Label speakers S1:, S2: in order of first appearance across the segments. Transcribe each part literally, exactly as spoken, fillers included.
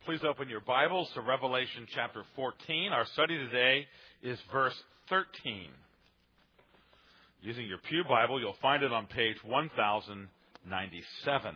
S1: Please open your Bibles to Revelation chapter fourteen. Our study today is verse thirteen. Using your Pew Bible, you'll find it on page one thousand ninety-seven.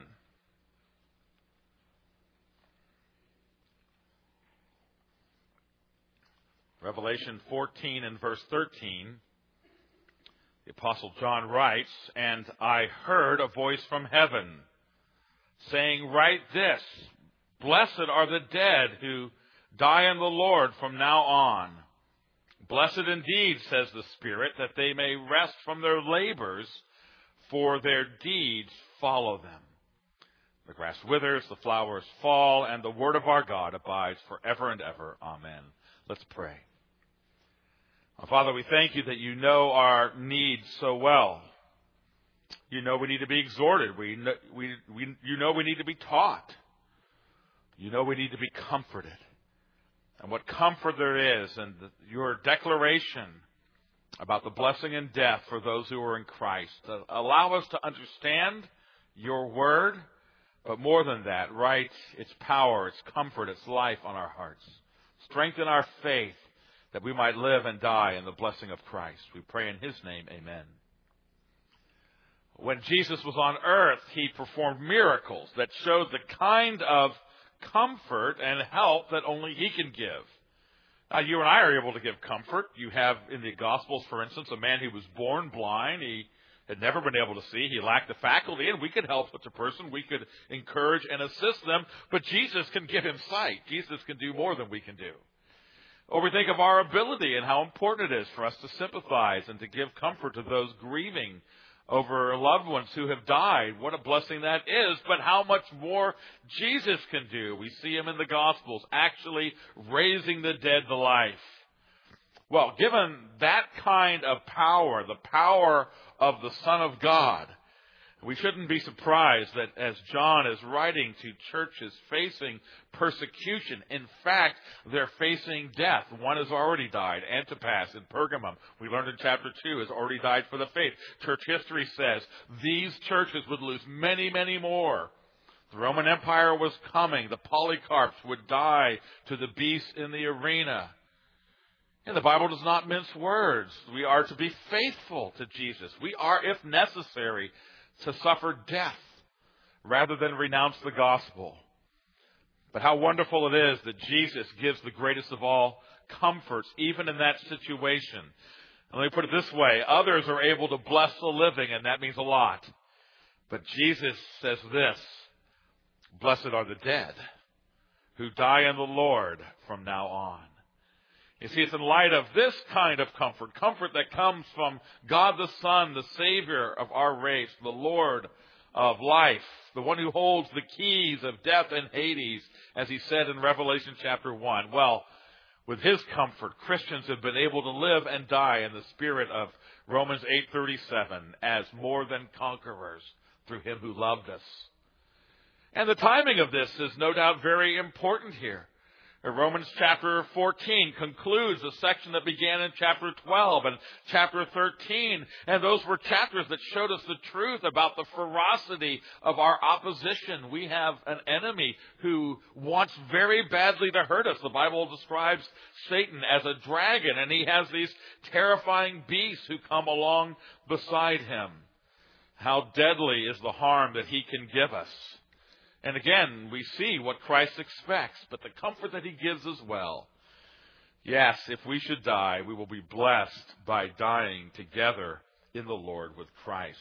S1: Revelation fourteen and verse thirteen. The Apostle John writes, "And I heard a voice from heaven, saying, Write this, Blessed are the dead who die in the Lord from now on. Blessed indeed, says the Spirit, that they may rest from their labors, for their deeds follow them. The grass withers, the flowers fall, and the word of our God abides forever and ever. Amen." Let's pray. Our Father, we thank you that you know our needs so well. You know we need to be exhorted. We know, we, we, you know we need to be taught. You know we need to be comforted. And what comfort there is, and the, your declaration about the blessing and death for those who are in Christ. Uh, allow us to understand your word, but more than that, write its power, its comfort, its life on our hearts. Strengthen our faith that we might live and die in the blessing of Christ. We pray in his name, amen. When Jesus was on earth, he performed miracles that showed the kind of comfort and help that only he can give. Now, you and I are able to give comfort. You have in the Gospels, for instance, a man who was born blind. He had never been able to see. He lacked the faculty, and we could help such a person. We could encourage and assist them. But Jesus can give him sight. Jesus can do more than we can do. Or we think of our ability and how important it is for us to sympathize and to give comfort to those grieving over loved ones who have died. What a blessing that is, but how much more Jesus can do. We see him in the Gospels actually raising the dead to life. Well, given that kind of power, the power of the Son of God, we shouldn't be surprised that as John is writing to churches facing persecution, in fact, they're facing death. One has already died, Antipas in Pergamum. We learned in chapter two, has already died for the faith. Church history says these churches would lose many, many more. The Roman Empire was coming. The Polycarps would die to the beast in the arena. And the Bible does not mince words. We are to be faithful to Jesus. We are, if necessary, to suffer death rather than renounce the gospel. But how wonderful it is that Jesus gives the greatest of all comforts, even in that situation. And let me put it this way. Others are able to bless the living, and that means a lot. But Jesus says this, "Blessed are the dead who die in the Lord from now on." You see, it's in light of this kind of comfort, comfort that comes from God the Son, the Savior of our race, the Lord of life, the one who holds the keys of death and Hades, as he said in Revelation chapter one. Well, with his comfort, Christians have been able to live and die in the spirit of Romans eight thirty-seven as more than conquerors through him who loved us. And the timing of this is no doubt very important here. Romans chapter fourteen concludes a section that began in chapter twelve and chapter thirteen. And those were chapters that showed us the truth about the ferocity of our opposition. We have an enemy who wants very badly to hurt us. The Bible describes Satan as a dragon, and he has these terrifying beasts who come along beside him. How deadly is the harm that he can give us. And again, we see what Christ expects, but the comfort that he gives as well. Yes, if we should die, we will be blessed by dying together in the Lord with Christ.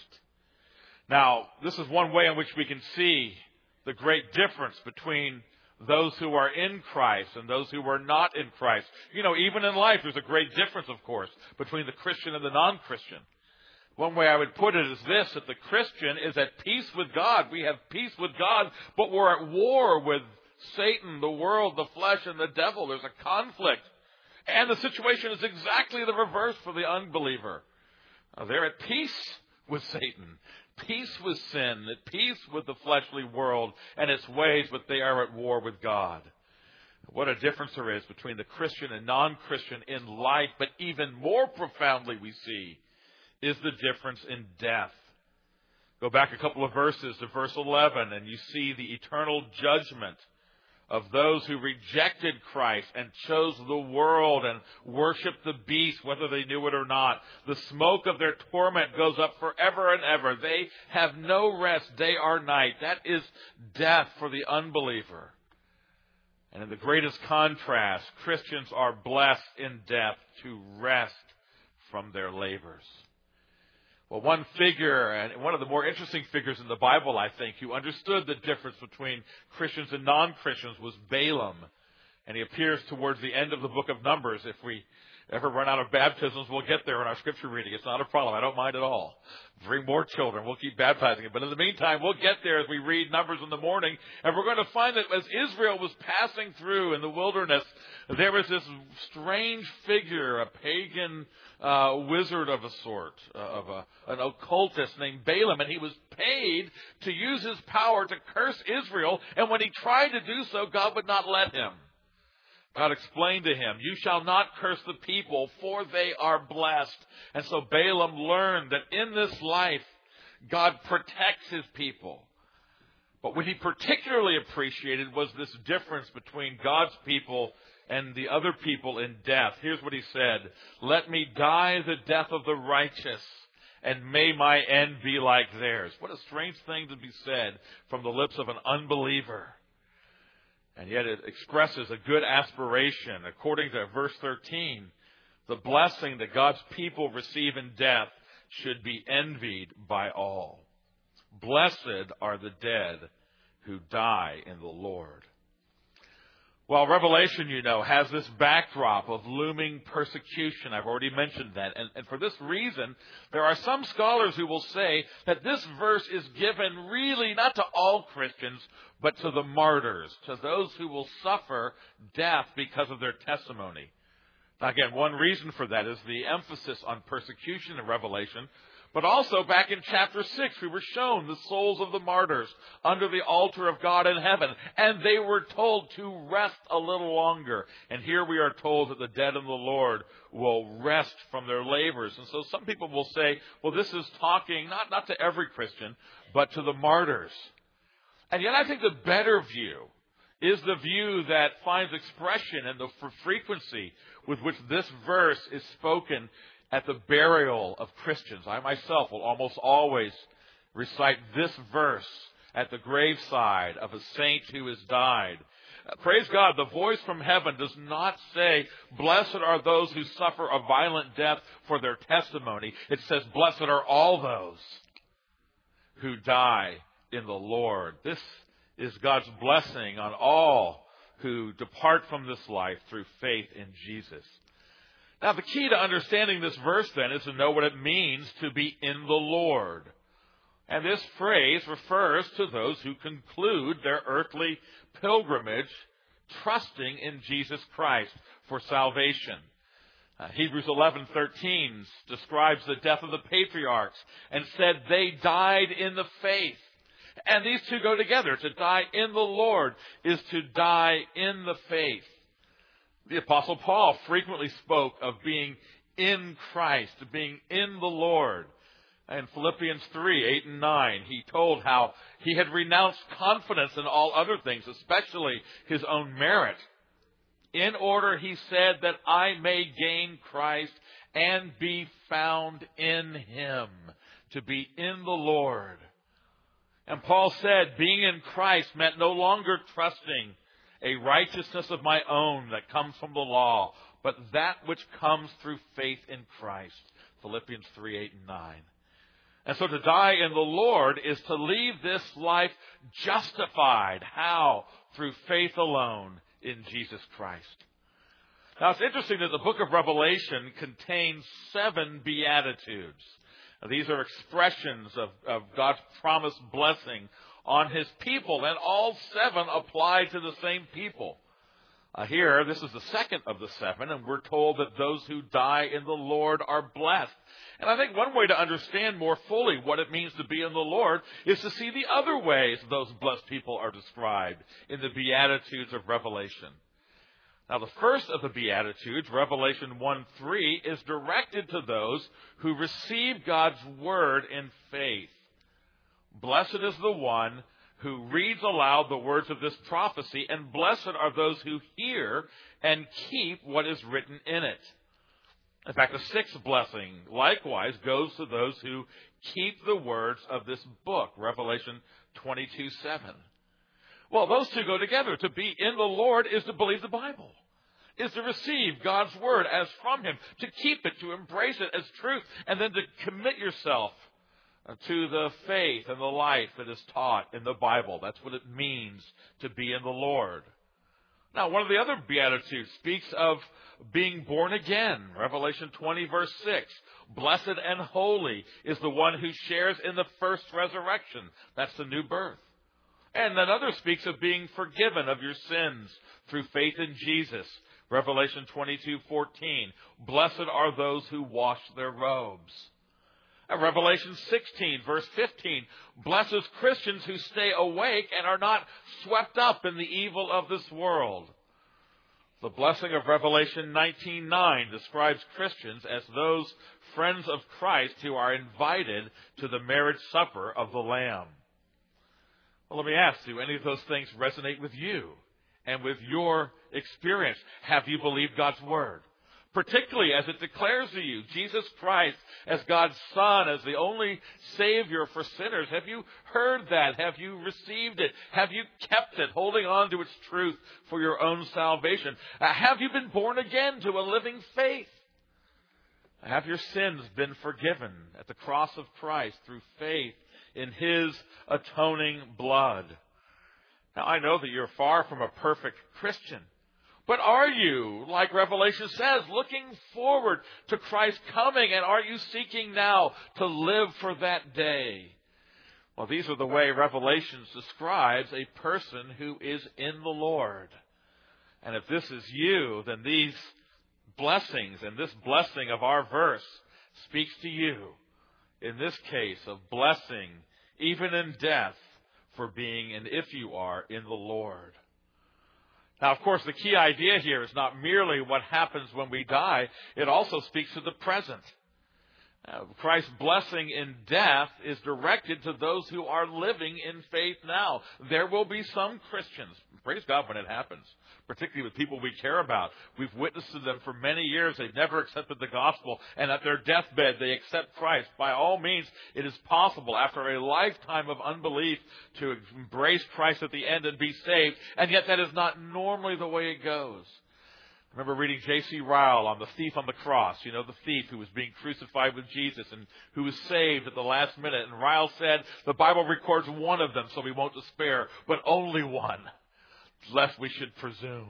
S1: Now, this is one way in which we can see the great difference between those who are in Christ and those who are not in Christ. You know, even in life, there's a great difference, of course, between the Christian and the non-Christian. One way I would put it is this, that the Christian is at peace with God. We have peace with God, but we're at war with Satan, the world, the flesh, and the devil. There's a conflict. And the situation is exactly the reverse for the unbeliever. Uh, they're at peace with Satan, peace with sin, at peace with the fleshly world and its ways, but they are at war with God. What a difference there is between the Christian and non-Christian in life, but even more profoundly we see is the difference in death. Go back a couple of verses to verse eleven, and you see the eternal judgment of those who rejected Christ and chose the world and worshiped the beast, whether they knew it or not. The smoke of their torment goes up forever and ever. They have no rest day or night. That is death for the unbeliever. And in the greatest contrast, Christians are blessed in death to rest from their labors. Well, one figure, and one of the more interesting figures in the Bible, I think, who understood the difference between Christians and non-Christians was Balaam. And he appears towards the end of the book of Numbers. If we ever run out of baptisms, we'll get there in our scripture reading. It's not a problem. I don't mind at all. Bring more children. We'll keep baptizing them. But in the meantime, we'll get there as we read Numbers in the morning. And we're going to find that as Israel was passing through in the wilderness, there was this strange figure, a pagan uh, wizard of a sort, uh, of a, an occultist named Balaam. And he was paid to use his power to curse Israel. And when he tried to do so, God would not let him. God explained to him, "You shall not curse the people, for they are blessed." And so Balaam learned that in this life, God protects his people. But what he particularly appreciated was this difference between God's people and the other people in death. Here's what he said: "Let me die the death of the righteous, and may my end be like theirs." What a strange thing to be said from the lips of an unbeliever. And yet it expresses a good aspiration. According to verse thirteen, the blessing that God's people receive in death should be envied by all. Blessed are the dead who die in the Lord. Well, Revelation, you know, has this backdrop of looming persecution. I've already mentioned that. And, and for this reason, there are some scholars who will say that this verse is given really not to all Christians, but to the martyrs, to those who will suffer death because of their testimony. Now, again, one reason for that is the emphasis on persecution in Revelation. But also back in chapter six, we were shown the souls of the martyrs under the altar of God in heaven. And they were told to rest a little longer. And here we are told that the dead in the Lord will rest from their labors. And so some people will say, well, this is talking not, not to every Christian, but to the martyrs. And yet I think the better view is the view that finds expression in the frequency with which this verse is spoken at the burial of Christians. I myself will almost always recite this verse at the graveside of a saint who has died. Uh, praise God, the voice from heaven does not say, "Blessed are those who suffer a violent death for their testimony." It says, "Blessed are all those who die in the Lord." This is God's blessing on all who depart from this life through faith in Jesus. Now, the key to understanding this verse, then, is to know what it means to be in the Lord. And this phrase refers to those who conclude their earthly pilgrimage trusting in Jesus Christ for salvation. Uh, Hebrews eleven thirteen describes the death of the patriarchs and said they died in the faith. And these two go together. To die in the Lord is to die in the faith. The Apostle Paul frequently spoke of being in Christ, being in the Lord. In Philippians three, eight and nine, he told how he had renounced confidence in all other things, especially his own merit, in order, he said, that I may gain Christ and be found in him, to be in the Lord. And Paul said being in Christ meant no longer trusting a righteousness of my own that comes from the law, but that which comes through faith in Christ. Philippians three, eight and nine. And so to die in the Lord is to leave this life justified. How? Through faith alone in Jesus Christ. Now it's interesting that the book of Revelation contains seven Beatitudes. Now, these are expressions of, of God's promised blessing on his people, and all seven apply to the same people. Uh, here, this is the second of the seven, and we're told that those who die in the Lord are blessed. And I think one way to understand more fully what it means to be in the Lord is to see the other ways those blessed people are described in the Beatitudes of Revelation. Now, the first of the Beatitudes, Revelation one three, is directed to those who receive God's word in faith. Blessed is the one who reads aloud the words of this prophecy, and blessed are those who hear and keep what is written in it. In fact, the sixth blessing likewise goes to those who keep the words of this book, Revelation twenty-two seven. Well, those two go together. To be in the Lord is to believe the Bible, is to receive God's word as from him, to keep it, to embrace it as truth, and then to commit yourself to the faith and the life that is taught in the Bible. That's what it means to be in the Lord. Now, one of the other Beatitudes speaks of being born again. Revelation twenty, verse six. Blessed and holy is the one who shares in the first resurrection. That's the new birth. And another speaks of being forgiven of your sins through faith in Jesus. Revelation twenty-two fourteen. Blessed are those who wash their robes. And Revelation sixteen, verse fifteen, blesses Christians who stay awake and are not swept up in the evil of this world. The blessing of Revelation nineteen nine describes Christians as those friends of Christ who are invited to the marriage supper of the Lamb. Well, let me ask, do any of those things resonate with you and with your experience? Have you believed God's word? Particularly as it declares to you Jesus Christ as God's Son, as the only Savior for sinners. Have you heard that? Have you received it? Have you kept it, holding on to its truth for your own salvation? Uh, have you been born again to a living faith? Have your sins been forgiven at the cross of Christ through faith in his atoning blood? Now, I know that you're far from a perfect Christian. But are you, like Revelation says, looking forward to Christ's coming? And are you seeking now to live for that day? Well, these are the way Revelation describes a person who is in the Lord. And if this is you, then these blessings and this blessing of our verse speaks to you. In this case of blessing, even in death, for being, and if you are, in the Lord. Now, of course, the key idea here is not merely what happens when we die. It also speaks to the present. Uh, Christ's blessing in death is directed to those who are living in faith now. There will be some Christians, praise God when it happens, particularly with people we care about. We've witnessed to them for many years. They've never accepted the gospel, and at their deathbed they accept Christ. By all means, it is possible after a lifetime of unbelief to embrace Christ at the end and be saved, and yet that is not normally the way it goes. I remember reading J C Ryle on the thief on the cross, you know, the thief who was being crucified with Jesus and who was saved at the last minute. And Ryle said, the Bible records one of them, so we won't despair, but only one, lest we should presume.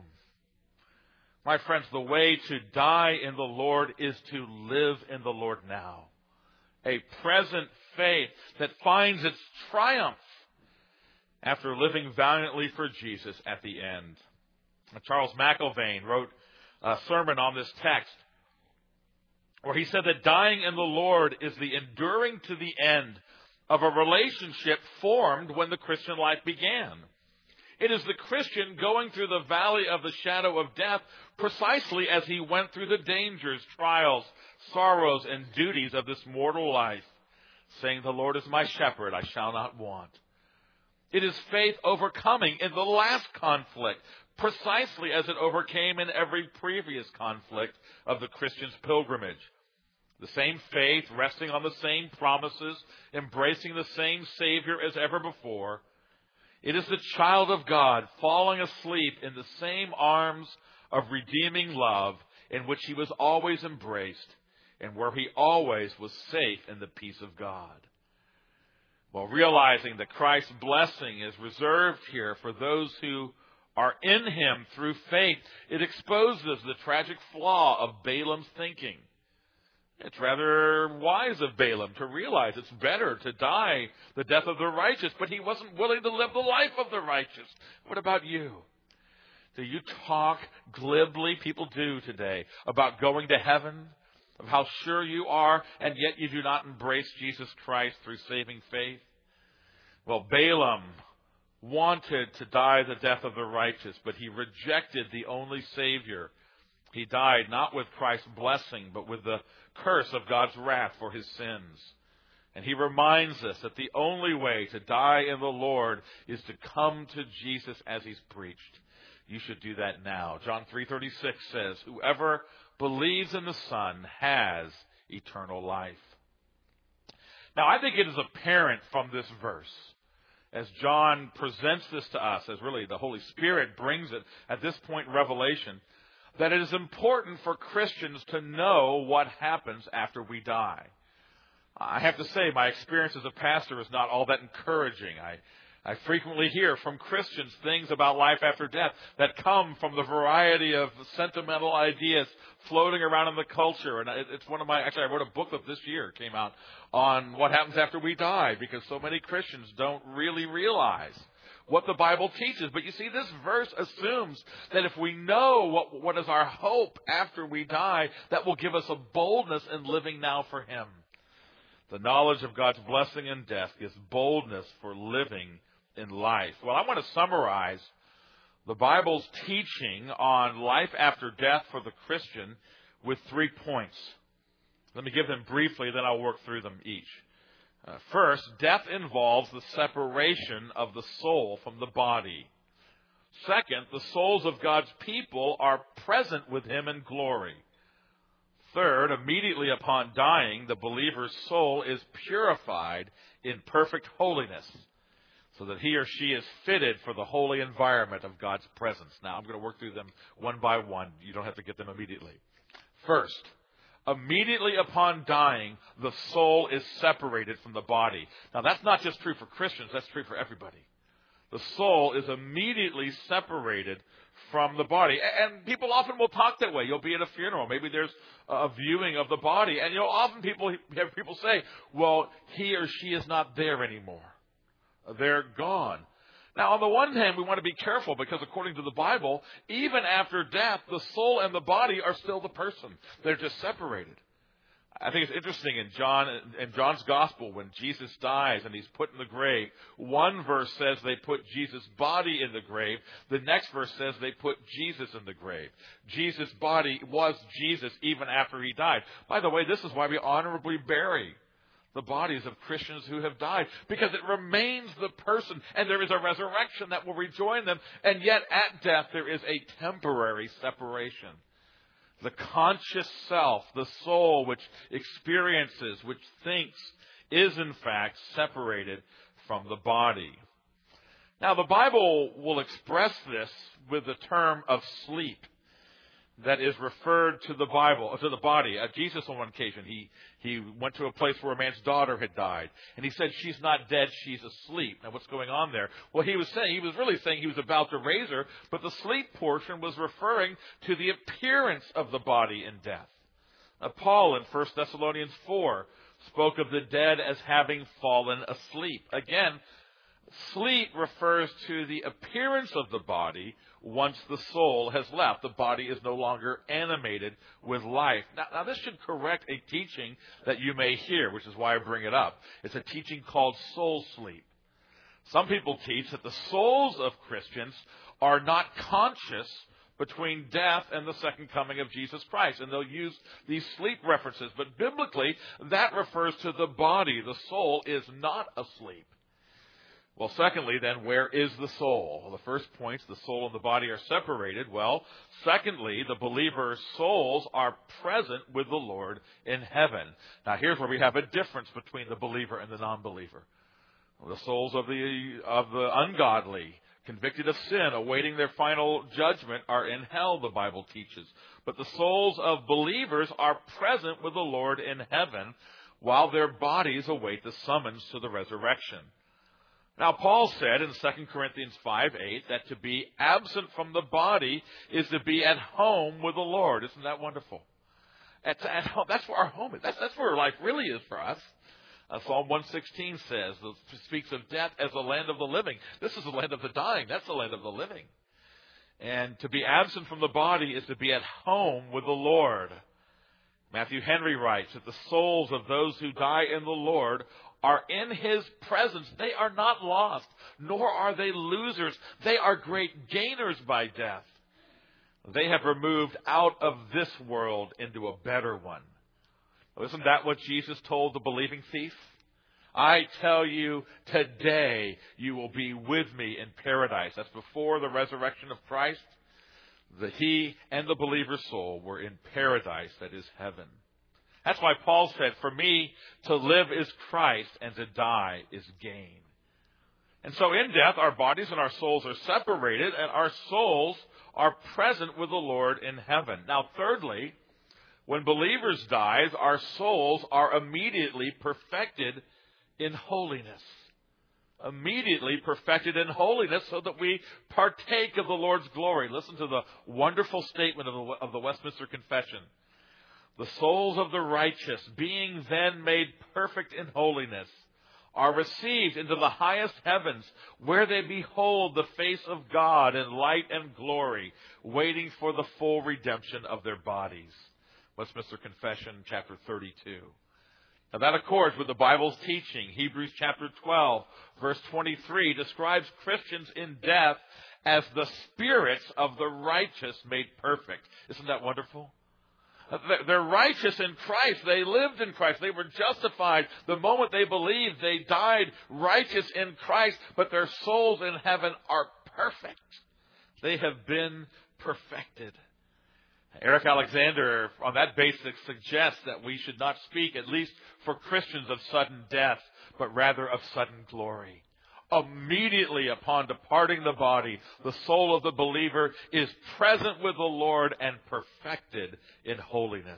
S1: My friends, the way to die in the Lord is to live in the Lord now. A present faith that finds its triumph after living valiantly for Jesus at the end. Charles McIlvaine wrote a sermon on this text where he said that dying in the Lord is the enduring to the end of a relationship formed when the Christian life began. It is the Christian going through the valley of the shadow of death precisely as he went through the dangers, trials, sorrows, and duties of this mortal life, saying, the Lord is my shepherd, I shall not want. It is faith overcoming in the last conflict, precisely as it overcame in every previous conflict of the Christian's pilgrimage. The same faith, resting on the same promises, embracing the same Savior as ever before. It is the child of God falling asleep in the same arms of redeeming love in which he was always embraced and where he always was safe in the peace of God. Well, realizing that Christ's blessing is reserved here for those who are in him through faith, it exposes the tragic flaw of Balaam's thinking. It's rather wise of Balaam to realize it's better to die the death of the righteous, but he wasn't willing to live the life of the righteous. What about you? Do you talk glibly, people do today, about going to heaven, of how sure you are, and yet you do not embrace Jesus Christ through saving faith? Well, Balaam wanted to die the death of the righteous, but he rejected the only Savior. He died not with Christ's blessing, but with the curse of God's wrath for his sins. And he reminds us that the only way to die in the Lord is to come to Jesus as he's preached. You should do that now. John three thirty-six says, whoever believes in the Son has eternal life. Now, I think it is apparent from this verse, as John presents this to us, as really the Holy Spirit brings it at this point in Revelation, that it is important for Christians to know what happens after we die. I have to say, my experience as a pastor is not all that encouraging. I I frequently hear from Christians things about life after death that come from the variety of sentimental ideas floating around in the culture. And it's one of my, actually I wrote a booklet this year, came out, on what happens after we die, because so many Christians don't really realize what the Bible teaches. But you see, this verse assumes that if we know what, what is our hope after we die, that will give us a boldness in living now for Him. The knowledge of God's blessing in death gives boldness for living in life. Well, I want to summarize the Bible's teaching on life after death for the Christian with three points. Let me give them briefly, then I'll work through them each. Uh, first, death involves the separation of the soul from the body. Second, the souls of God's people are present with Him in glory. Third, immediately upon dying, the believer's soul is purified in perfect holiness, so that he or she is fitted for the holy environment of God's presence. Now, I'm going to work through them one by one. You don't have to get them immediately. First, immediately upon dying, the soul is separated from the body. Now, that's not just true for Christians. That's true for everybody. The soul is immediately separated from the body. And people often will talk that way. You'll be at a funeral. Maybe there's a viewing of the body. And, you know, often people have people say, well, he or she is not there anymore. They're gone. Now, on the one hand, we want to be careful because according to the Bible, even after death, the soul and the body are still the person. They're just separated. I think it's interesting in John, in John's Gospel, when Jesus dies and he's put in the grave, one verse says they put Jesus' body in the grave. The next verse says they put Jesus in the grave. Jesus' body was Jesus even after he died. By the way, this is why we honorably bury the bodies of Christians who have died, because it remains the person, and there is a resurrection that will rejoin them, and yet at death there is a temporary separation. The conscious self, the soul which experiences, which thinks, is in fact separated from the body. Now, the Bible will express this with the term of sleep that is referred to the Bible, to the body. Uh, Jesus, on one occasion, he, he went to a place where a man's daughter had died, and he said, she's not dead, she's asleep. Now, what's going on there? Well, he was saying, he was really saying he was about to raise her, but the sleep portion was referring to the appearance of the body in death. Now, Paul in First Thessalonians four spoke of the dead as having fallen asleep. Again, sleep refers to the appearance of the body once the soul has left. The body is no longer animated with life. Now, now, this should correct a teaching that you may hear, which is why I bring it up. It's a teaching called soul sleep. Some people teach that the souls of Christians are not conscious between death and the second coming of Jesus Christ. And they'll use these sleep references. But biblically, that refers to the body. The soul is not asleep. Well, secondly, then, where is the soul? Well, the first point, the soul and the body are separated. Well, secondly, the believer's souls are present with the Lord in heaven. Now, here's where we have a difference between the believer and the non-believer. The souls of the of the ungodly, convicted of sin, awaiting their final judgment, are in hell, the Bible teaches. But the souls of believers are present with the Lord in heaven, while their bodies await the summons to the resurrection. Now, Paul said in Second Corinthians five eight that to be absent from the body is to be at home with the Lord. Isn't that wonderful? At, at home, that's where our home is. That's, that's where life really is for us. Uh, Psalm one sixteen says, speaks of death as the land of the living. This is the land of the dying. That's the land of the living. And to be absent from the body is to be at home with the Lord. Matthew Henry writes that the souls of those who die in the Lord are in His presence. They are not lost, nor are they losers. They are great gainers by death. They have removed out of this world into a better one. Well, isn't that what Jesus told the believing thief? I tell you, today you will be with me in paradise. That's before the resurrection of Christ. That he and the believer's soul were in paradise, that is heaven. That's why Paul said, for me to live is Christ and to die is gain. And so in death, our bodies and our souls are separated, and our souls are present with the Lord in heaven. Now, thirdly, when believers die, our souls are immediately perfected in holiness. Immediately perfected in holiness so that we partake of the Lord's glory. Listen to the wonderful statement of the, of the Westminster Confession. The souls of the righteous, being then made perfect in holiness, are received into the highest heavens, where they behold the face of God in light and glory, waiting for the full redemption of their bodies. Westminster Confession, chapter thirty-two. Now that accords with the Bible's teaching. Hebrews chapter twelve, verse twenty-three, describes Christians in death as the spirits of the righteous made perfect. Isn't that wonderful? They're righteous in Christ. They lived in Christ. They were justified the moment they believed. They died righteous in Christ, but their souls in heaven are perfect. They have been perfected. Eric Alexander, on that basis, suggests that we should not speak, at least for Christians, of sudden death, but rather of sudden glory. Immediately upon departing the body, the soul of the believer is present with the Lord and perfected in holiness.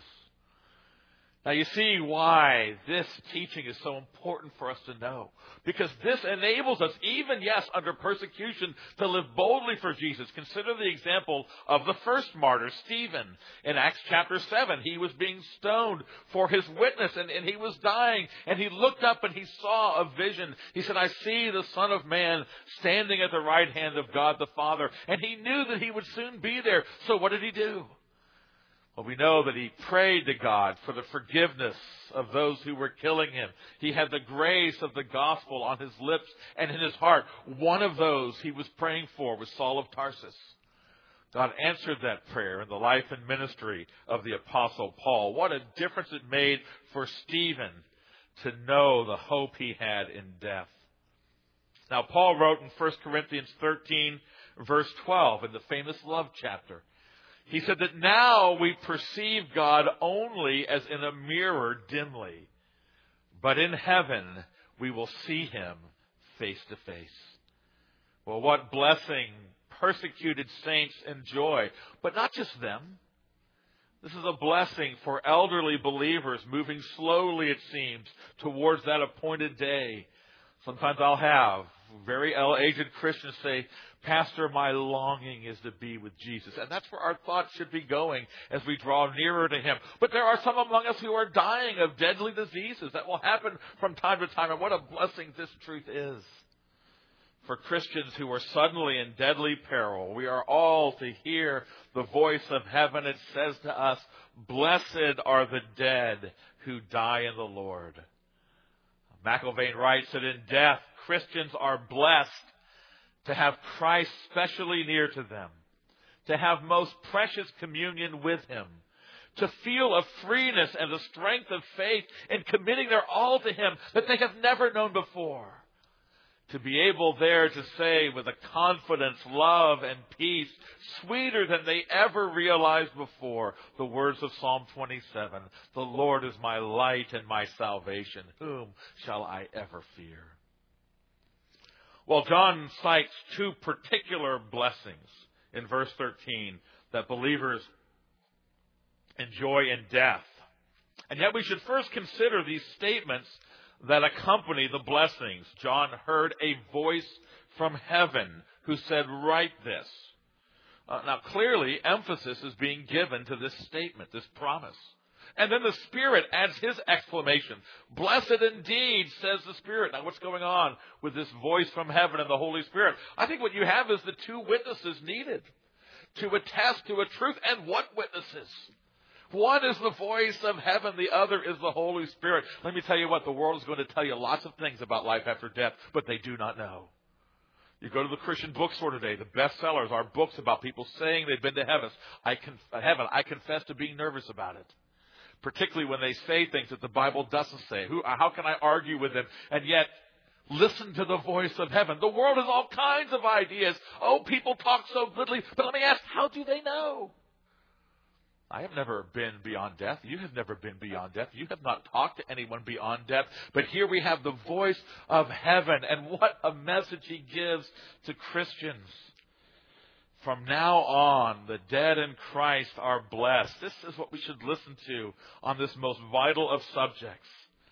S1: Now you see why this teaching is so important for us to know. Because this enables us, even, yes, under persecution, to live boldly for Jesus. Consider the example of the first martyr, Stephen. In Acts chapter seven, he was being stoned for his witness, and, and he was dying. And he looked up and he saw a vision. He said, I see the Son of Man standing at the right hand of God the Father. And he knew that he would soon be there. So what did he do? Well, we know that he prayed to God for the forgiveness of those who were killing him. He had the grace of the gospel on his lips and in his heart. One of those he was praying for was Saul of Tarsus. God answered that prayer in the life and ministry of the Apostle Paul. What a difference it made for Stephen to know the hope he had in death. Now, Paul wrote in First Corinthians thirteen, verse twelve, in the famous love chapter, he said that now we perceive God only as in a mirror dimly, but in heaven we will see him face to face. Well, what blessing persecuted saints enjoy, but not just them. This is a blessing for elderly believers moving slowly, it seems, towards that appointed day. Sometimes I'll have very aged Christians say, Pastor, my longing is to be with Jesus. And that's where our thoughts should be going as we draw nearer to him. But there are some among us who are dying of deadly diseases. That will happen from time to time. And what a blessing this truth is. For Christians who are suddenly in deadly peril, we are all to hear the voice of heaven. It says to us, blessed are the dead who die in the Lord. McIlvaine writes that in death, Christians are blessed to have Christ specially near to them, to have most precious communion with him, to feel a freeness and a strength of faith in committing their all to him that they have never known before, to be able there to say with a confidence, love, and peace sweeter than they ever realized before, the words of Psalm twenty-seven, the Lord is my light and my salvation. Whom shall I ever fear? Well, John cites two particular blessings in verse thirteen that believers enjoy in death. And yet we should first consider these statements that accompany the blessings. John heard a voice from heaven who said, write this. Uh, now, clearly, emphasis is being given to this statement, this promise. And then the Spirit adds his exclamation. Blessed indeed, says the Spirit. Now, what's going on with this voice from heaven and the Holy Spirit? I think what you have is the two witnesses needed to attest to a truth. And what witnesses? One is the voice of heaven. The other is the Holy Spirit. Let me tell you what, the world is going to tell you lots of things about life after death, but they do not know. You go to the Christian bookstore today, the bestsellers are books about people saying they've been to heaven. I, conf- heaven. I confess to being nervous about it. particularly when they say things that the Bible doesn't say. Who, how can I argue with them and yet listen to the voice of heaven? The world has all kinds of ideas. Oh, people talk so goodly. But let me ask, how do they know? I have never been beyond death. You have never been beyond death. You have not talked to anyone beyond death. But here we have the voice of heaven. And what a message he gives to Christians. From now on, the dead in Christ are blessed. This is what we should listen to on this most vital of subjects.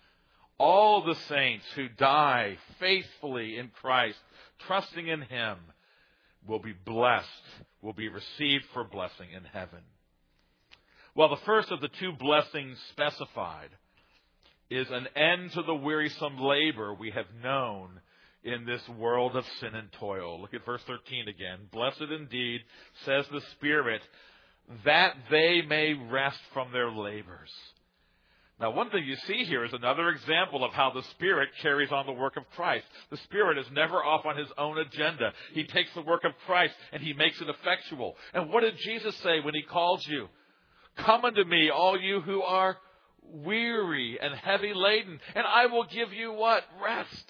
S1: All the saints who die faithfully in Christ, trusting in him, will be blessed, will be received for blessing in heaven. Well, the first of the two blessings specified is an end to the wearisome labor we have known in this world of sin and toil. Look at verse thirteen again. Blessed indeed, says the Spirit, that they may rest from their labors. Now, one thing you see here is another example of how the Spirit carries on the work of Christ. The Spirit is never off on his own agenda. He takes the work of Christ and he makes it effectual. And what did Jesus say when he calls you? Come unto me, all you who are weary and heavy laden, and I will give you what? Rest.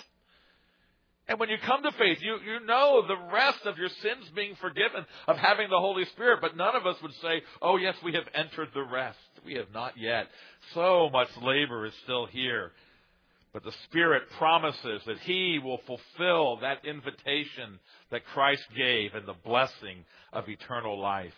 S1: And when you come to faith, you, you know the rest of your sins being forgiven, of having the Holy Spirit. But none of us would say, oh yes, we have entered the rest. We have not yet. So much labor is still here. But the Spirit promises that he will fulfill that invitation that Christ gave in the blessing of eternal life.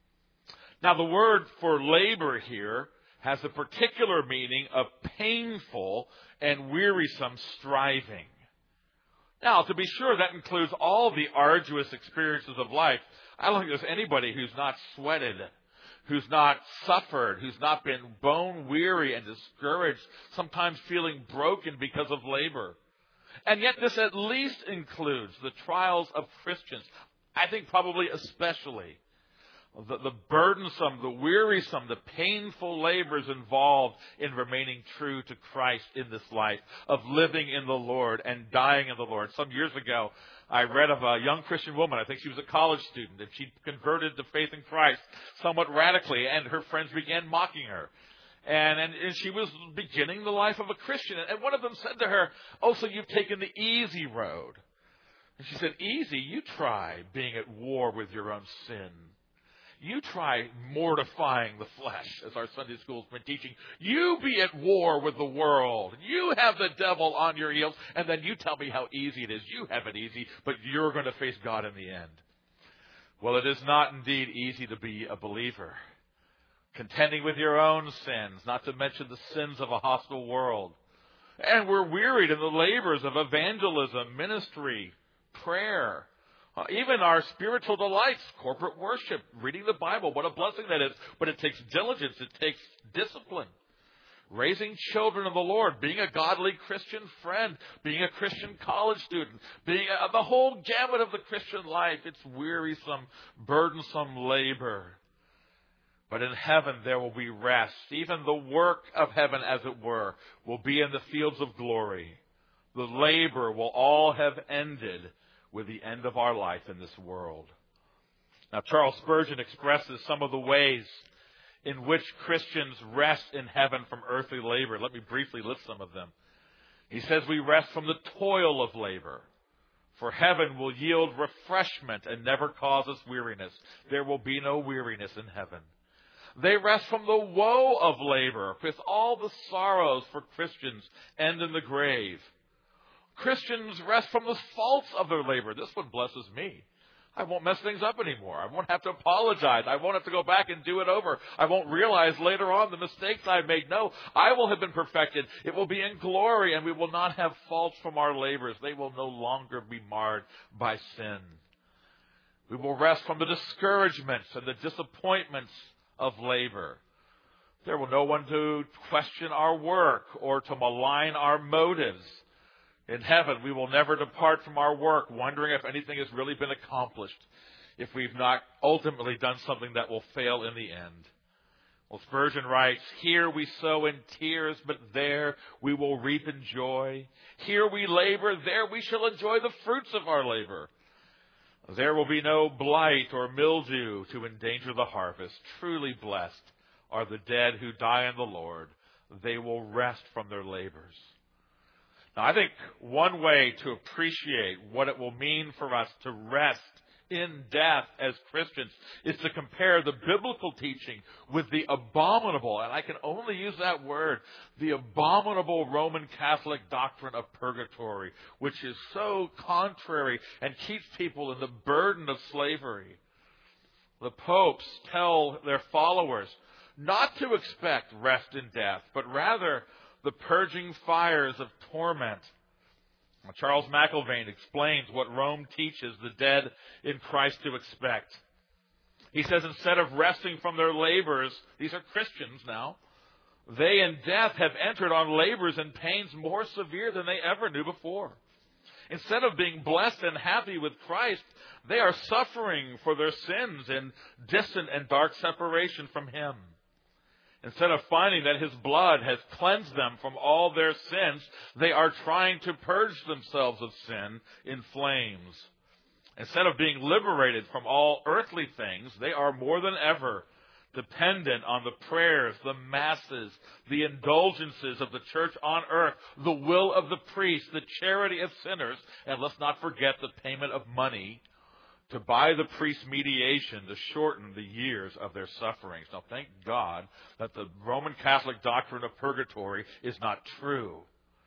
S1: Now, the word for labor here has a particular meaning of painful and wearisome striving. Now, to be sure, that includes all the arduous experiences of life. I don't think there's anybody who's not sweated, who's not suffered, who's not been bone weary and discouraged, sometimes feeling broken because of labor. And yet this at least includes the trials of Christians. I think probably especially The, the burdensome, the wearisome, the painful labors involved in remaining true to Christ in this life, of living in the Lord and dying in the Lord. Some years ago, I read of a young Christian woman. I think she was a college student, and she converted to faith in Christ somewhat radically, and her friends began mocking her. And, and, and she was beginning the life of a Christian. And one of them said to her, oh, so you've taken the easy road. And she said, easy? You try being at war with your own sin. You try mortifying the flesh, as our Sunday school's been teaching. You be at war with the world. You have the devil on your heels, and then you tell me how easy it is. You have it easy, but you're going to face God in the end. Well, it is not indeed easy to be a believer. Contending with your own sins, not to mention the sins of a hostile world. And we're wearied in the labors of evangelism, ministry, prayer. Uh, even our spiritual delights, corporate worship, reading the Bible, what a blessing that is. But it takes diligence, it takes discipline. Raising children of the Lord, being a godly Christian friend, being a Christian college student, being a, the whole gamut of the Christian life. It's wearisome, burdensome labor. But in heaven there will be rest. Even the work of heaven, as it were, will be in the fields of glory. The labor will all have ended with the end of our life in this world. Now, Charles Spurgeon expresses some of the ways in which Christians rest in heaven from earthly labor. Let me briefly list some of them. He says we rest from the toil of labor, for heaven will yield refreshment and never cause us weariness. There will be no weariness in heaven. They rest from the woe of labor, with all the sorrows for Christians end in the grave. Christians rest from the faults of their labor. This one blesses me. I won't mess things up anymore. I won't have to apologize. I won't have to go back and do it over. I won't realize later on the mistakes I made. No, I will have been perfected. It will be in glory, and we will not have faults from our labors. They will no longer be marred by sin. We will rest from the discouragements and the disappointments of labor. There will no one to question our work or to malign our motives. In heaven, we will never depart from our work, wondering if anything has really been accomplished, if we've not ultimately done something that will fail in the end. Well, Spurgeon writes, here we sow in tears, but there we will reap in joy. Here we labor, there we shall enjoy the fruits of our labor. There will be no blight or mildew to endanger the harvest. Truly blessed are the dead who die in the Lord. They will rest from their labors. Now, I think one way to appreciate what it will mean for us to rest in death as Christians is to compare the biblical teaching with the abominable, and I can only use that word, the abominable Roman Catholic doctrine of purgatory, which is so contrary and keeps people in the burden of slavery. The popes tell their followers not to expect rest in death, but rather the purging fires of torment. Charles McIlvaine explains what Rome teaches the dead in Christ to expect. He says instead of resting from their labors, these are Christians now, they in death have entered on labors and pains more severe than they ever knew before. Instead of being blessed and happy with Christ, they are suffering for their sins in distant and dark separation from Him. Instead of finding that His blood has cleansed them from all their sins, they are trying to purge themselves of sin in flames. Instead of being liberated from all earthly things, they are more than ever dependent on the prayers, the masses, the indulgences of the church on earth, the will of the priest, the charity of sinners, and let's not forget the payment of money to buy the priest's mediation to shorten the years of their sufferings. Now, thank God that the Roman Catholic doctrine of purgatory is not true.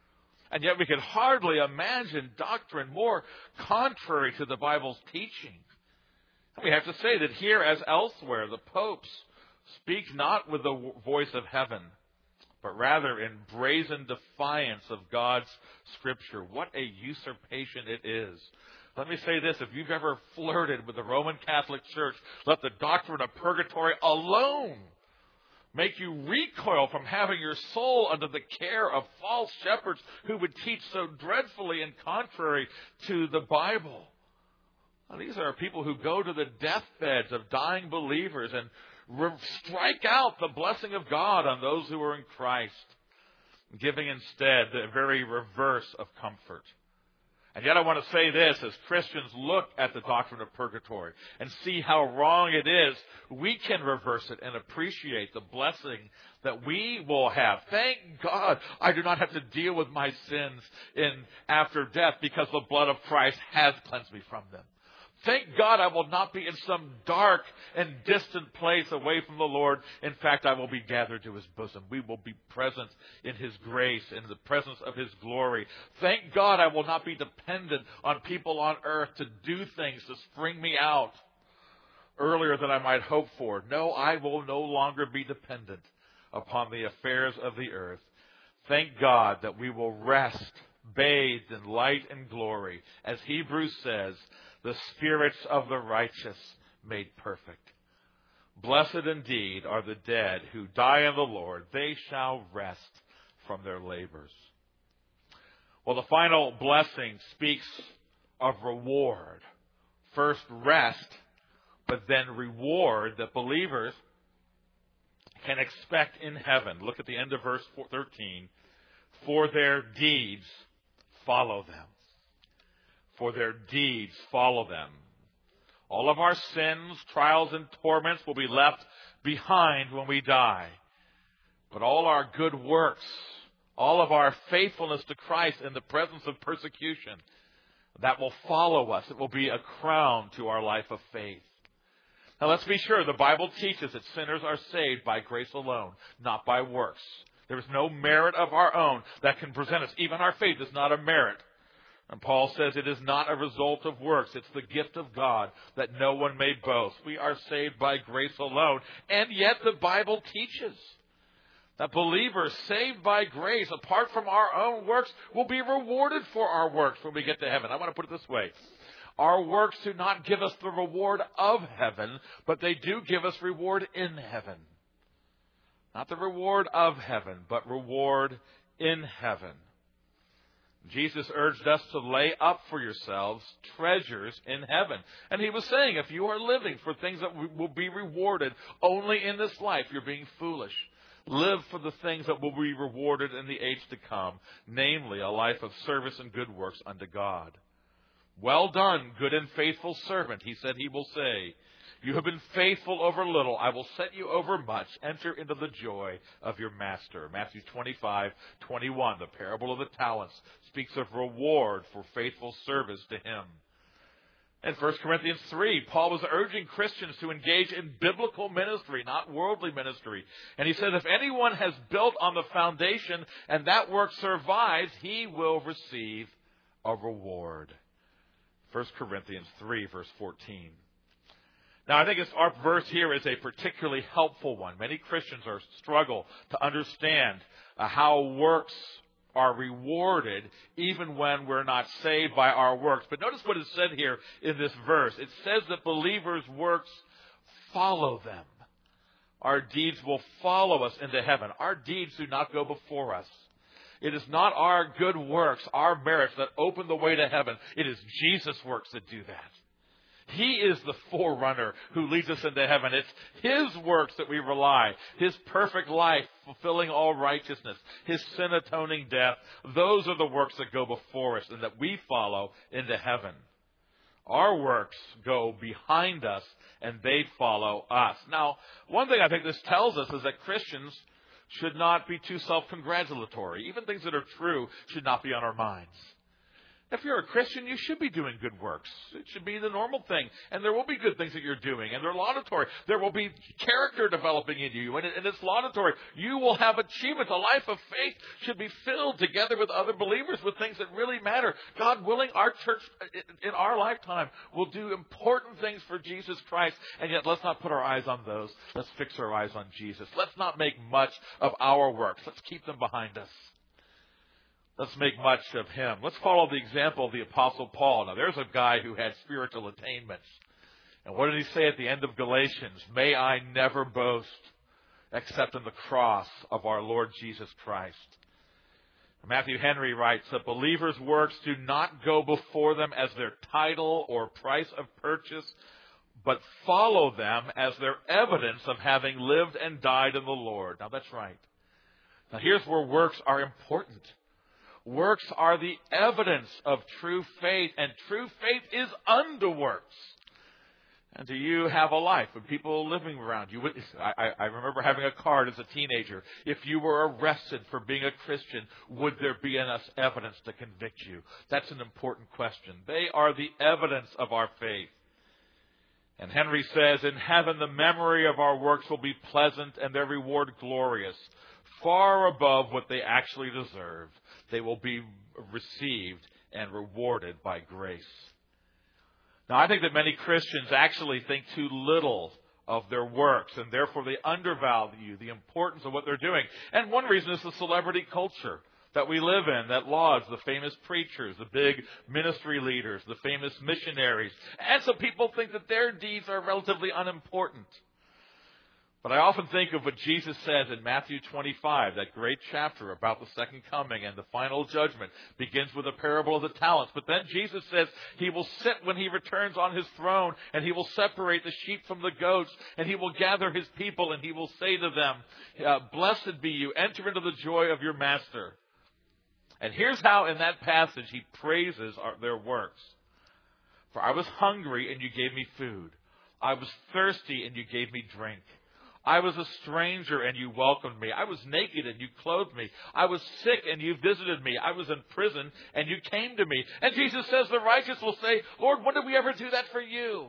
S1: And yet we can hardly imagine doctrine more contrary to the Bible's teaching. And we have to say that here, as elsewhere, the popes speak not with the voice of heaven, but rather in brazen defiance of God's Scripture. What a usurpation it is. Let me say this, if you've ever flirted with the Roman Catholic Church, let the doctrine of purgatory alone make you recoil from having your soul under the care of false shepherds who would teach so dreadfully and contrary to the Bible. Now, these are people who go to the deathbeds of dying believers and re- strike out the blessing of God on those who are in Christ, giving instead the very reverse of comfort. And yet I want to say this, as Christians look at the doctrine of purgatory and see how wrong it is, we can reverse it and appreciate the blessing that we will have. Thank God I do not have to deal with my sins in after death because the blood of Christ has cleansed me from them. Thank God I will not be in some dark and distant place away from the Lord. In fact, I will be gathered to His bosom. We will be present in His grace, in the presence of His glory. Thank God I will not be dependent on people on earth to do things to spring me out earlier than I might hope for. No, I will no longer be dependent upon the affairs of the earth. Thank God that we will rest, bathed in light and glory. As Hebrews says, the spirits of the righteous made perfect. Blessed indeed are the dead who die in the Lord. They shall rest from their labors. Well, the final blessing speaks of reward. First rest, but then reward that believers can expect in heaven. Look at the end of verse thirteen. For their deeds follow them. For their deeds follow them. All of our sins, trials, and torments will be left behind when we die. But all our good works, all of our faithfulness to Christ in the presence of persecution, that will follow us. It will be a crown to our life of faith. Now let's be sure, the Bible teaches that sinners are saved by grace alone, not by works. There is no merit of our own that can present us. Even our faith is not a merit. And Paul says it is not a result of works. It's the gift of God that no one may boast. We are saved by grace alone. And yet the Bible teaches that believers saved by grace, apart from our own works, will be rewarded for our works when we get to heaven. I want to put it this way. Our works do not give us the reward of heaven, but they do give us reward in heaven. Not the reward of heaven, but reward in heaven. Jesus urged us to lay up for yourselves treasures in heaven. And He was saying, if you are living for things that will be rewarded only in this life, you're being foolish. Live for the things that will be rewarded in the age to come, namely a life of service and good works unto God. Well done, good and faithful servant, he said he will say. You have been faithful over little. I will set you over much. Enter into the joy of your master. Matthew twenty-five twenty-one, the parable of the talents, speaks of reward for faithful service to him. In First Corinthians three, Paul was urging Christians to engage in biblical ministry, not worldly ministry. And he said, if anyone has built on the foundation and that work survives, he will receive a reward. First Corinthians three, verse fourteen. Now, I think this, our verse here is a particularly helpful one. Many Christians are struggle to understand uh, how works are rewarded even when we're not saved by our works. But notice what is said here in this verse. It says that believers' works follow them. Our deeds will follow us into heaven. Our deeds do not go before us. It is not our good works, our merits that open the way to heaven. It is Jesus' works that do that. He is the forerunner who leads us into heaven. It's His works that we rely. His perfect life, fulfilling all righteousness. His sin-atoning death. Those are the works that go before us and that we follow into heaven. Our works go behind us and they follow us. Now, one thing I think this tells us is that Christians should not be too self-congratulatory. Even things that are true should not be on our minds. If you're a Christian, you should be doing good works. It should be the normal thing. And there will be good things that you're doing. And they're laudatory. There will be character developing in you. And, it, and it's laudatory. You will have achievements. A life of faith should be filled together with other believers with things that really matter. God willing, our church in our lifetime will do important things for Jesus Christ. And yet let's not put our eyes on those. Let's fix our eyes on Jesus. Let's not make much of our works. Let's keep them behind us. Let's make much of him. Let's follow the example of the Apostle Paul. Now, there's a guy who had spiritual attainments. And what did he say at the end of Galatians? May I never boast except in the cross of our Lord Jesus Christ. Matthew Henry writes that believers' works do not go before them as their title or price of purchase, but follow them as their evidence of having lived and died in the Lord. Now, that's right. Now, here's where works are important. Works are the evidence of true faith, and true faith is unto works. And do you have a life with people living around you? I, I remember having a card as a teenager. If you were arrested for being a Christian, would there be enough evidence to convict you? That's an important question. They are the evidence of our faith. And Henry says, in heaven the memory of our works will be pleasant and their reward glorious, far above what they actually deserve. They will be received and rewarded by grace. Now, I think that many Christians actually think too little of their works, and therefore they undervalue the importance of what they're doing. And one reason is the celebrity culture that we live in, that lauds the famous preachers, the big ministry leaders, the famous missionaries. And so people think that their deeds are relatively unimportant. But I often think of what Jesus says in Matthew twenty-five, that great chapter about the second coming and the final judgment. Begins with a parable of the talents. But then Jesus says he will sit when he returns on his throne, and he will separate the sheep from the goats, and he will gather his people, and he will say to them, uh, blessed be you, enter into the joy of your master. And here's how in that passage he praises our, their works. For I was hungry, and you gave me food. I was thirsty, and you gave me drink. I was a stranger and you welcomed me. I was naked and you clothed me. I was sick and you visited me. I was in prison and you came to me. And Jesus says the righteous will say, Lord, when did we ever do that for you?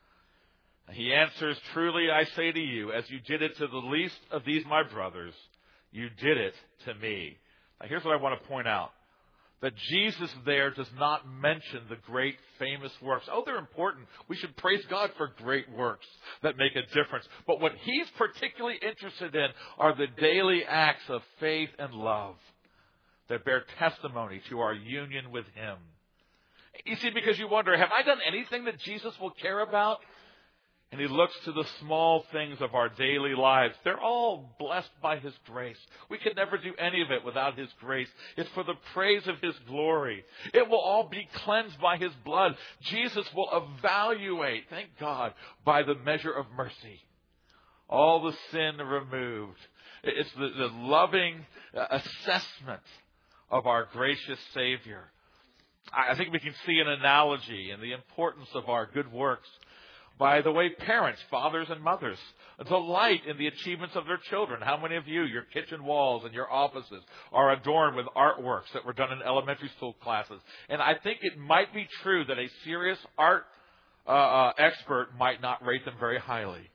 S1: He answers, truly I say to you, as you did it to the least of these my brothers, you did it to me. Now here's what I want to point out. That Jesus there does not mention the great famous works. Oh, they're important. We should praise God for great works that make a difference. But what he's particularly interested in are the daily acts of faith and love that bear testimony to our union with him. You see, because you wonder, have I done anything that Jesus will care about? And he looks to the small things of our daily lives. They're all blessed by his grace. We could never do any of it without his grace. It's for the praise of his glory. It will all be cleansed by his blood. Jesus will evaluate, thank God, by the measure of mercy. All the sin removed. It's the, the loving assessment of our gracious Savior. I think we can see an analogy in the importance of our good works by the way parents, fathers and mothers, delight in the achievements of their children. How many of you, your kitchen walls and your offices are adorned with artworks that were done in elementary school classes? And I think it might be true that a serious art uh, uh, expert might not rate them very highly.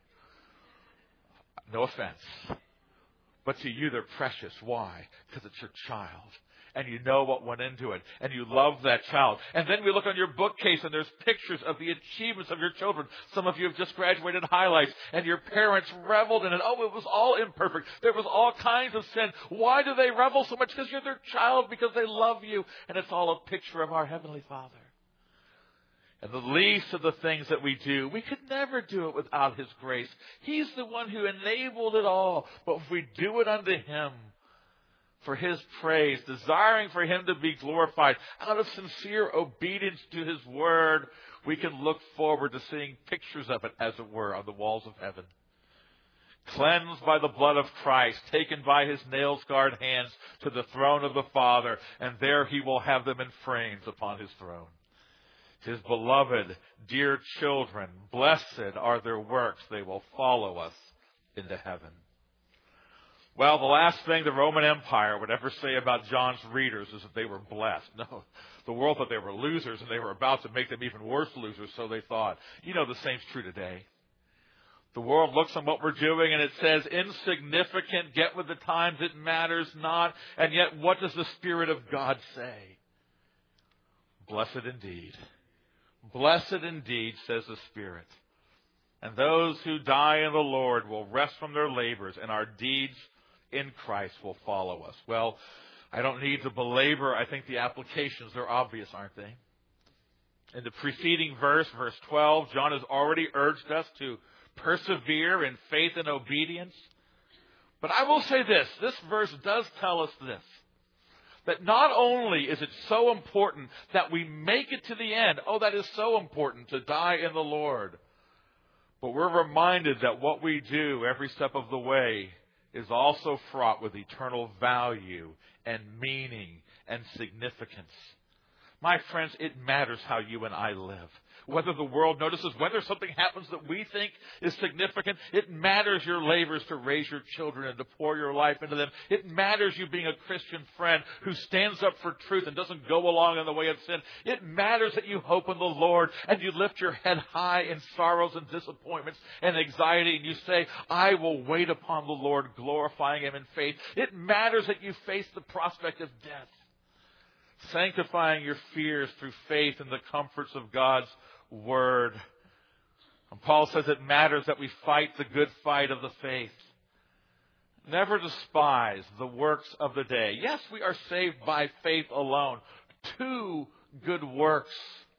S1: No offense. But to you, they're precious. Why? Because it's your child. And you know what went into it. And you love that child. And then we look on your bookcase and there's pictures of the achievements of your children. Some of you have just graduated highlights. And your parents reveled in it. Oh, it was all imperfect. There was all kinds of sin. Why do they revel so much? Because you're their child. Because they love you. And it's all a picture of our Heavenly Father. And the least of the things that we do, we could never do it without His grace. He's the one who enabled it all. But if we do it unto Him, for His praise, desiring for Him to be glorified, out of sincere obedience to His word, we can look forward to seeing pictures of it, as it were, on the walls of heaven. Cleansed by the blood of Christ, taken by His nail-scarred hands to the throne of the Father, and there He will have them in frames upon His throne. His beloved, dear children, blessed are their works. They will follow us into heaven. Well, the last thing the Roman Empire would ever say about John's readers is that they were blessed. No, the world thought they were losers, and they were about to make them even worse losers, so they thought. You know, the same's true today. The world looks on what we're doing, and it says, insignificant, get with the times, it matters not. And yet, what does the Spirit of God say? Blessed indeed. Blessed indeed, says the Spirit. And those who die in the Lord will rest from their labors, and our deeds in Christ will follow us. Well, I don't need to belabor. I think the applications are obvious, aren't they? In the preceding verse, verse twelve, John has already urged us to persevere in faith and obedience. But I will say this, this verse does tell us this, that not only is it so important that we make it to the end, oh, that is so important to die in the Lord, but we're reminded that what we do every step of the way is also fraught with eternal value and meaning and significance. My friends, it matters how you and I live. Whether the world notices, whether something happens that we think is significant, it matters your labors to raise your children and to pour your life into them. It matters you being a Christian friend who stands up for truth and doesn't go along in the way of sin. It matters that you hope in the Lord and you lift your head high in sorrows and disappointments and anxiety, and you say, I will wait upon the Lord, glorifying Him in faith. It matters that you face the prospect of death, sanctifying your fears through faith in the comforts of God's Word. And Paul says it matters that we fight the good fight of the faith. Never despise the works of the day. Yes, we are saved by faith alone. Two good works,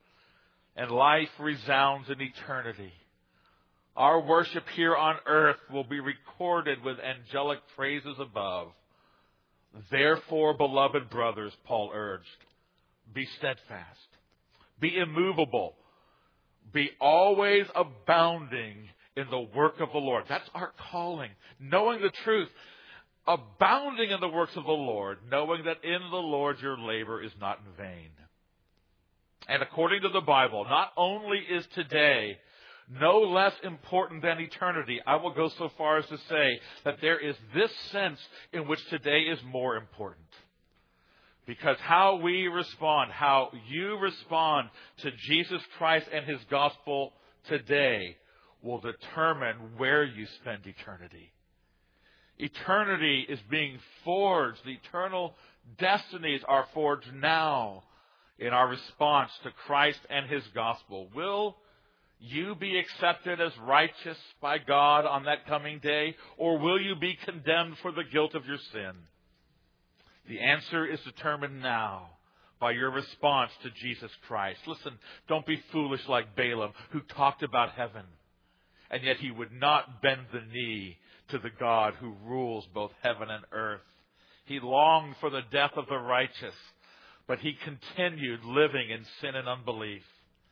S1: and life resounds in eternity. Our worship here on earth will be recorded with angelic praises above. Therefore, beloved brothers, Paul urged, be steadfast, be immovable, be always abounding in the work of the Lord. That's our calling. Knowing the truth, abounding in the works of the Lord, knowing that in the Lord your labor is not in vain. And according to the Bible, not only is today no less important than eternity, I will go so far as to say that there is this sense in which today is more important. Because how we respond, how you respond to Jesus Christ and His gospel today will determine where you spend eternity. Eternity is being forged. The eternal destinies are forged now in our response to Christ and His gospel. Will you be accepted as righteous by God on that coming day, or will you be condemned for the guilt of your sin? The answer is determined now by your response to Jesus Christ. Listen, don't be foolish like Balaam, who talked about heaven, and yet he would not bend the knee to the God who rules both heaven and earth. He longed for the death of the righteous, but he continued living in sin and unbelief.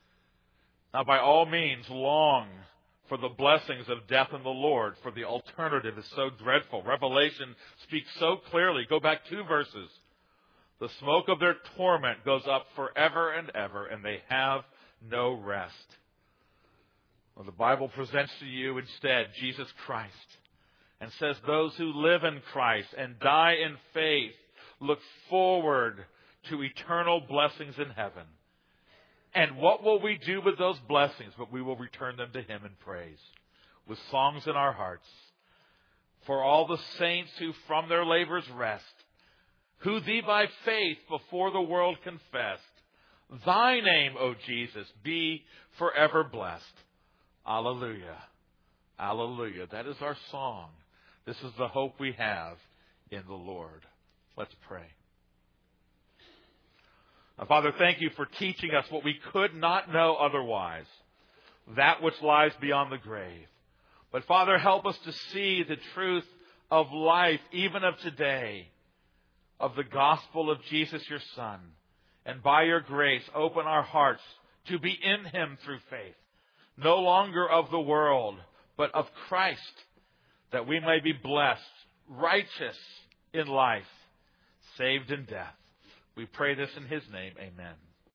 S1: Now, by all means, long for the blessings of death in the Lord, for the alternative is so dreadful. Revelation speaks so clearly. Go back two verses. The smoke of their torment goes up forever and ever, and they have no rest. Well, the Bible presents to you instead Jesus Christ and says those who live in Christ and die in faith look forward to eternal blessings in heaven. And what will we do with those blessings? But we will return them to Him in praise, with songs in our hearts. For all the saints who from their labors rest, who Thee by faith before the world confessed, Thy name, O Jesus, be forever blessed. Alleluia. Alleluia. That is our song. This is the hope we have in the Lord. Let's pray. Now, Father, thank You for teaching us what we could not know otherwise, that which lies beyond the grave. But Father, help us to see the truth of life, even of today, of the gospel of Jesus, Your Son. And by Your grace, open our hearts to be in Him through faith, no longer of the world, but of Christ, that we may be blessed, righteous in life, saved in death. We pray this in His name. Amen.